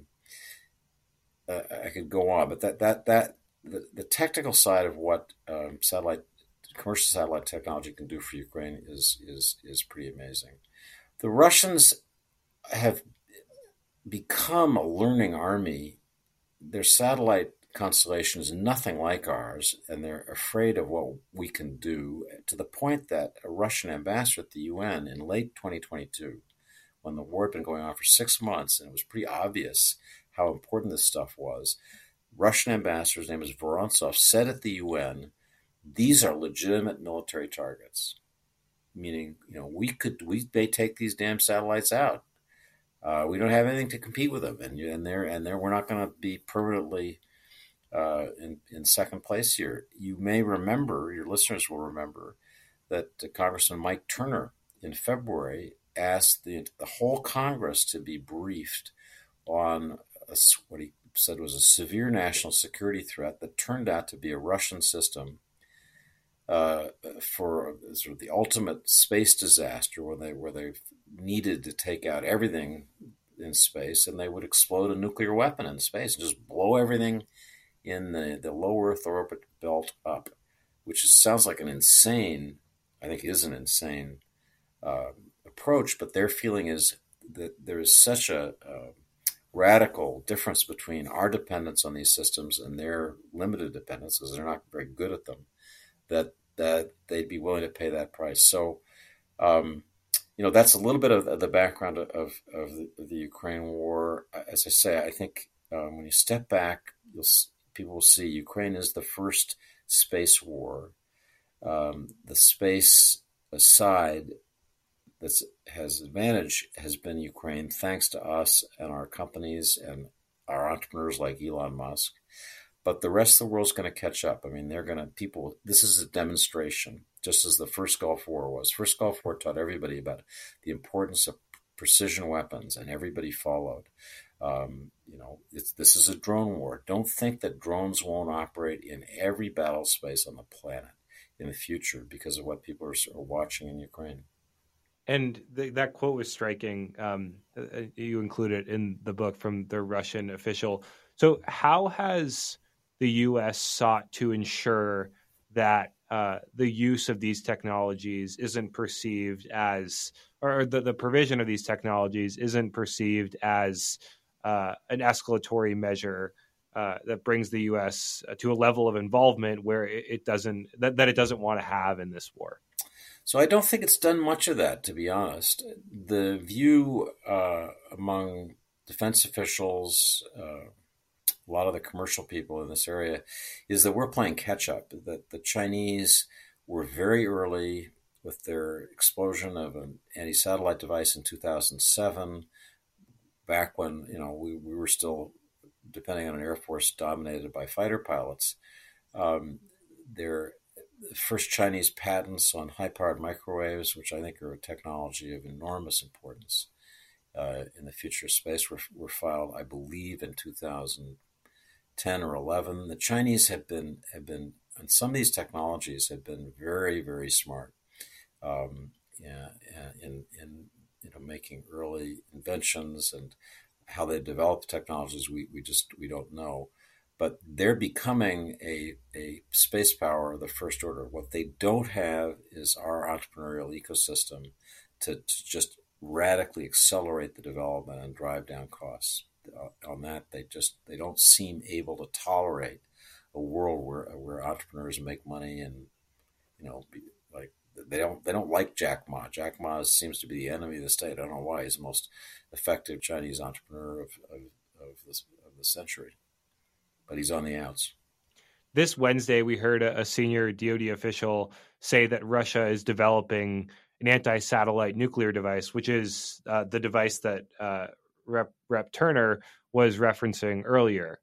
I could go on, but the technical side of what commercial satellite technology can do for Ukraine is pretty amazing. The Russians have become a learning army. Their satellite constellation is nothing like ours, and they're afraid of what we can do, to the point that a Russian ambassador at the UN in late 2022, when the war had been going on for 6 months and it was pretty obvious how important this stuff was, Russian ambassador, his name is Vorontsov, said at the UN, these are legitimate military targets, meaning we may take these damn satellites out. We don't have anything to compete with them, and we're not going to be permanently in second place here. You may remember, your listeners will remember, that Congressman Mike Turner in February asked the whole Congress to be briefed on what he said was a severe national security threat that turned out to be a Russian system for sort of the ultimate space disaster, where they needed to take out everything in space, and they would explode a nuclear weapon in space and just blow everything in the low Earth orbit belt up, which sounds like an insane, I think is an insane approach, but their feeling is that there is such a radical difference between our dependence on these systems and their limited dependence, because they're not very good at them, that they'd be willing to pay that price. So that's a little bit of the background of the Ukraine war. As I say, I think when you step back, people will see Ukraine is the first space war. The space side that has advantage has been Ukraine, thanks to us and our companies and our entrepreneurs like Elon Musk. But the rest of the world's going to catch up. I mean, this is a demonstration, just as the first Gulf War was. First Gulf War taught everybody about the importance of precision weapons, and everybody followed. This is a drone war. Don't think that drones won't operate in every battle space on the planet in the future because of what people are watching in Ukraine. And that quote was striking. You include it in the book from the Russian official. So how has the U.S. sought to ensure that the use of these technologies isn't perceived as, or the provision of these technologies isn't perceived as an escalatory measure that brings the U.S. to a level of involvement where it doesn't want to have in this war? So I don't think it's done much of that, to be honest. The view among defense officials, a lot of the commercial people in this area, is that we're playing catch up, that the Chinese were very early with their explosion of an anti-satellite device in 2007, back when we were still depending on an Air Force dominated by fighter pilots. Their first Chinese patents on high-powered microwaves, which I think are a technology of enormous importance in the future of space, were filed, I believe, in 2010 or 11. The Chinese have been, and some of these technologies have been very, very smart in making early inventions, and how they develop technologies we don't know. But they're becoming a space power of the first order. What they don't have is our entrepreneurial ecosystem to just radically accelerate the development and drive down costs. On that, they don't seem able to tolerate a world where entrepreneurs make money and they don't like Jack Ma. Jack Ma seems to be the enemy of the state. I don't know why. He's the most effective Chinese entrepreneur of the century, but he's on the outs. This Wednesday, we heard a senior DoD official say that Russia is developing an anti-satellite nuclear device, which is the device that Rep. Turner was referencing earlier.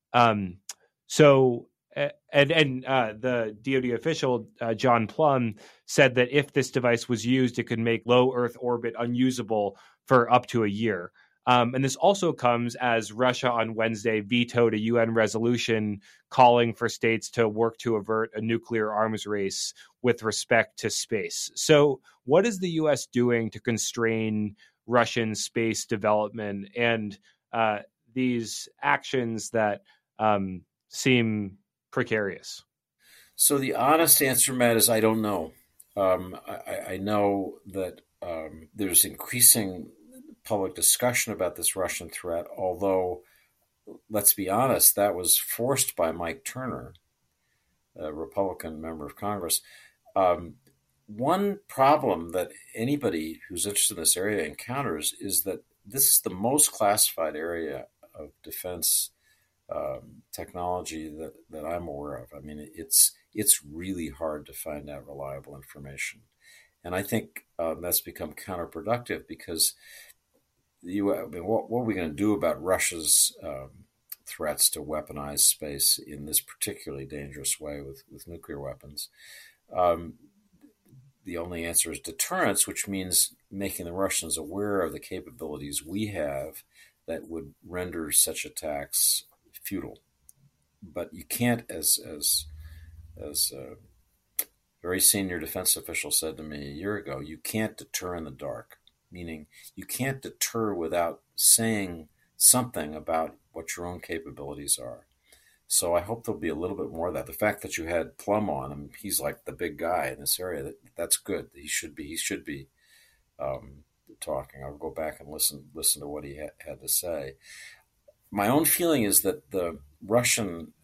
The DoD official, John Plum, said that if this device was used, it could make low Earth orbit unusable for up to a year. And this also comes as Russia on Wednesday vetoed a UN resolution calling for states to work to avert a nuclear arms race with respect to space. So what is the U.S. doing to constrain Russian space development and these actions that seem precarious? So the honest answer, Matt, is I don't know. I know that there's increasing public discussion about this Russian threat, although, let's be honest, that was forced by Mike Turner, a Republican member of Congress. One problem that anybody who's interested in this area encounters is that this is the most classified area of defense technology that I'm aware of. I mean, it's really hard to find out reliable information. And I think that's become counterproductive because what are we going to do about Russia's threats to weaponize space in this particularly dangerous way with nuclear weapons? The only answer is deterrence, which means making the Russians aware of the capabilities we have that would render such attacks futile. But you can't, as a very senior defense official said to me a year ago, you can't deter in the dark, meaning you can't deter without saying something about what your own capabilities are. So I hope there'll be a little bit more of that. The fact that you had Plum on him, he's like the big guy in this area. That's good. He should be talking. I'll go back and listen to what he had to say. My own feeling is that the Russian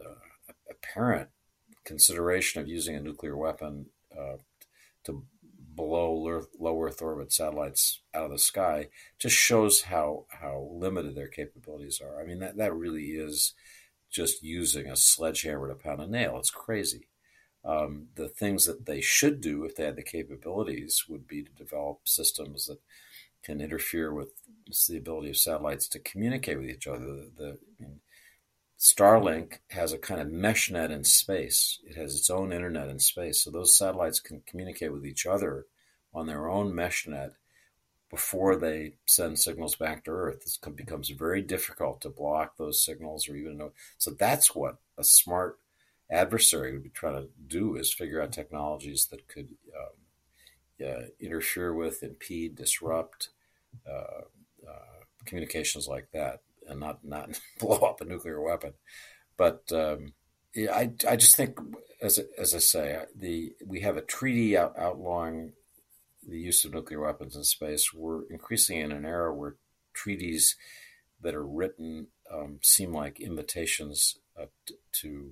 apparent consideration of using a nuclear weapon to low Earth orbit satellites out of the sky just shows how limited their capabilities are. I mean, that really is just using a sledgehammer to pound a nail. It's crazy. The things that they should do if they had the capabilities would be to develop systems that can interfere with the ability of satellites to communicate with each other. Starlink has a kind of mesh net in space. It has its own internet in space. So those satellites can communicate with each other on their own mesh net before they send signals back to Earth. It becomes very difficult to block those signals or even know. So that's what a smart adversary would be trying to do, is figure out technologies that could interfere with, impede, disrupt communications like that, and not blow up a nuclear weapon. But I just think, as I say, we have a treaty outlawing the use of nuclear weapons in space. We're increasingly in an era where treaties that are written seem like invitations to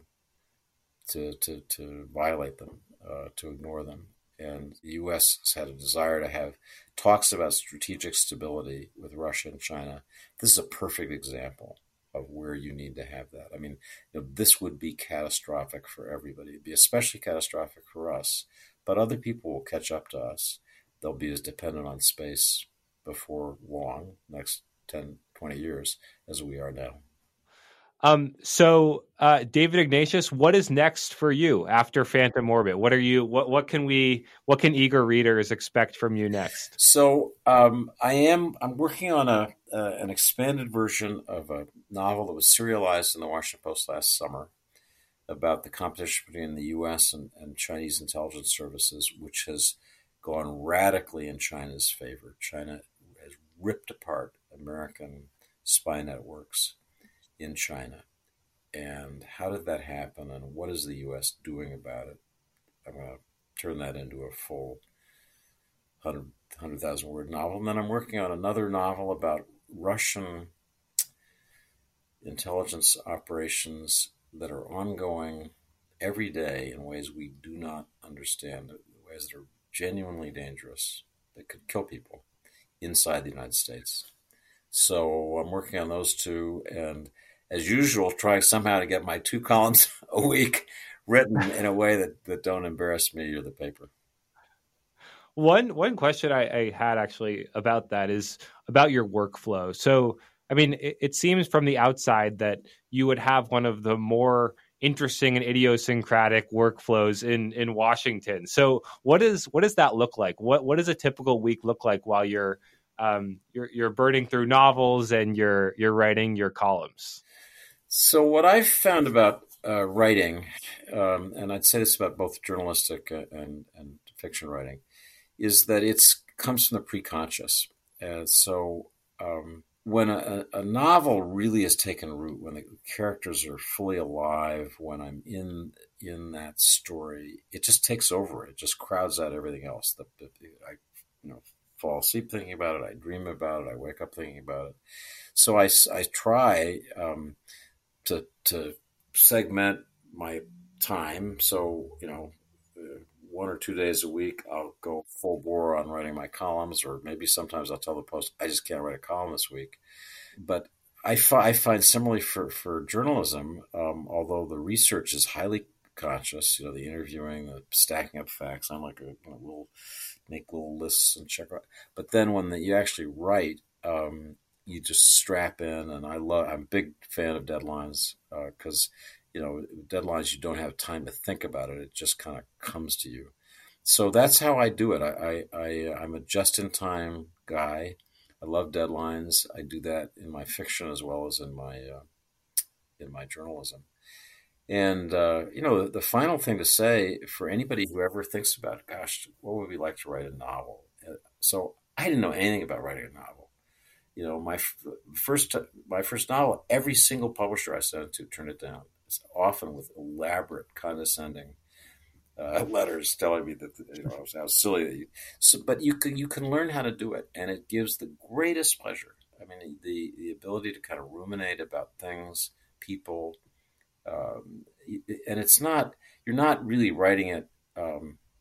violate them, to ignore them. And the U.S. has had a desire to have talks about strategic stability with Russia and China. This is a perfect example of where you need to have that. I mean, this would be catastrophic for everybody. It'd be especially catastrophic for us, but other people will catch up to us. They'll be as dependent on space before long, next 10, 20 years, as we are now. So David Ignatius, what is next for you after Phantom Orbit? What can eager readers expect from you next? So I'm working on an expanded version of a novel that was serialized in the Washington Post last summer about the competition between the U.S. and Chinese intelligence services, which has gone radically in China's favor. China has ripped apart American spy networks in China. And how did that happen, and what is the U.S. doing about it? I'm going to turn that into a full 100,000 word novel. And then I'm working on another novel about Russian intelligence operations that are ongoing every day in ways we do not understand, ways that are genuinely dangerous, that could kill people inside the United States. So I'm working on those two, and as usual, trying somehow to get my 2 columns a week written in a way that don't embarrass me or the paper. One question I had actually about that is about your workflow. So, I mean, it seems from the outside that you would have one of the more interesting and idiosyncratic workflows in Washington. So, what does that look like? What does a typical week look like while you're burning through novels and you're writing your columns? So what I've found about writing, and I'd say this about both journalistic and fiction writing, is that it comes from the preconscious. So when a novel really has taken root, when the characters are fully alive, when I'm in that story, it just takes over. It just crowds out everything else. I fall asleep thinking about it. I dream about it. I wake up thinking about it. So I try to segment my time. So 1 or 2 days a week, I'll go full bore on writing my columns, or maybe sometimes I'll tell the Post, I just can't write a column this week. But I find similarly for journalism, although the research is highly conscious, the interviewing, the stacking up facts, I'm like we'll make little lists and check out. But then when you actually write, you just strap in, and I'm a big fan of deadlines because deadlines, you don't have time to think about it. It just kind of comes to you. So that's how I do it. I'm a just-in-time guy. I love deadlines. I do that in my fiction as well as in my journalism. And the final thing to say for anybody who ever thinks about, gosh, what would we like to write a novel? So I didn't know anything about writing a novel. My first novel, every single publisher I sent it to turned it down. It's often with elaborate, condescending letters telling me that how silly. But you can learn how to do it, and it gives the greatest pleasure. I mean, the ability to kind of ruminate about things, people, and you're not really writing it to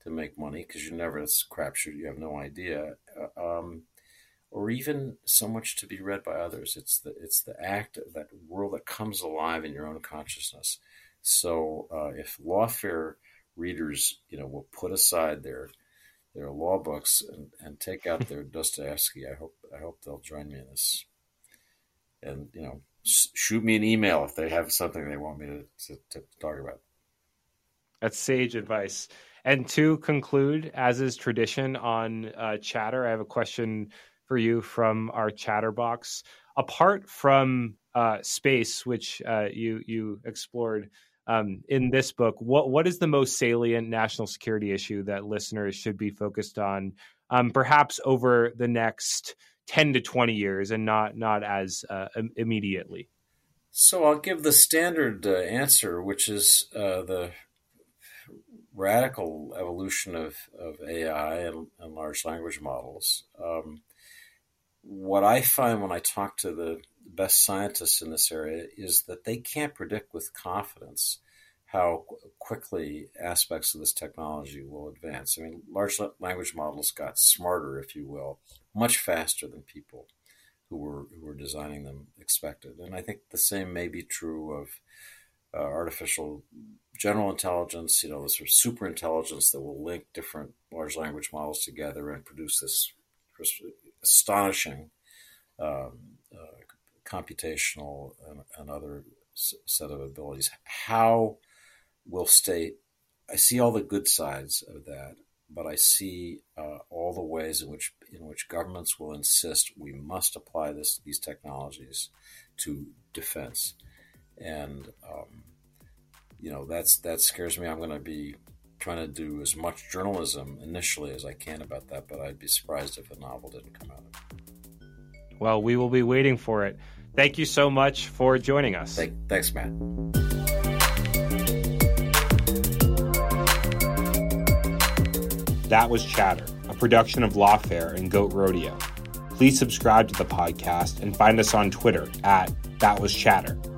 to make money because it's a crapshoot. You have no idea, or even so much to be read by others. It's the act of that world that comes alive in your own consciousness. So if Lawfare readers, will put aside their law books and take out their Dostoevsky, I hope they'll join me in this. And shoot me an email if they have something they want me to talk about. That's sage advice. And to conclude, as is tradition on Chatter, I have a question for you from our Chatterbox. Apart from space, which you explored in this book, what is the most salient national security issue that listeners should be focused on, perhaps over the next 10 to 20 years and not as immediately? So I'll give the standard answer, which is the radical evolution of AI and large language models. What I find when I talk to the best scientists in this area is that they can't predict with confidence how quickly aspects of this technology will advance. I mean, large language models got smarter, if you will, much faster than people who were designing them expected. And I think the same may be true of artificial general intelligence, the sort of super intelligence that will link different large language models together and produce this astonishing computational and other set of abilities. How will state, I see all the good sides of that, but I see all the ways in which governments will insist we must apply these technologies to defense. And that scares me. I'm going to be trying to do as much journalism initially as I can about that, but I'd be surprised if a novel didn't come out of it. Well, we will be waiting for it. Thank you so much for joining us. Thanks, Matt. That was Chatter, a production of Lawfare and Goat Rodeo. Please subscribe to the podcast and find us on Twitter @ThatWasChatter.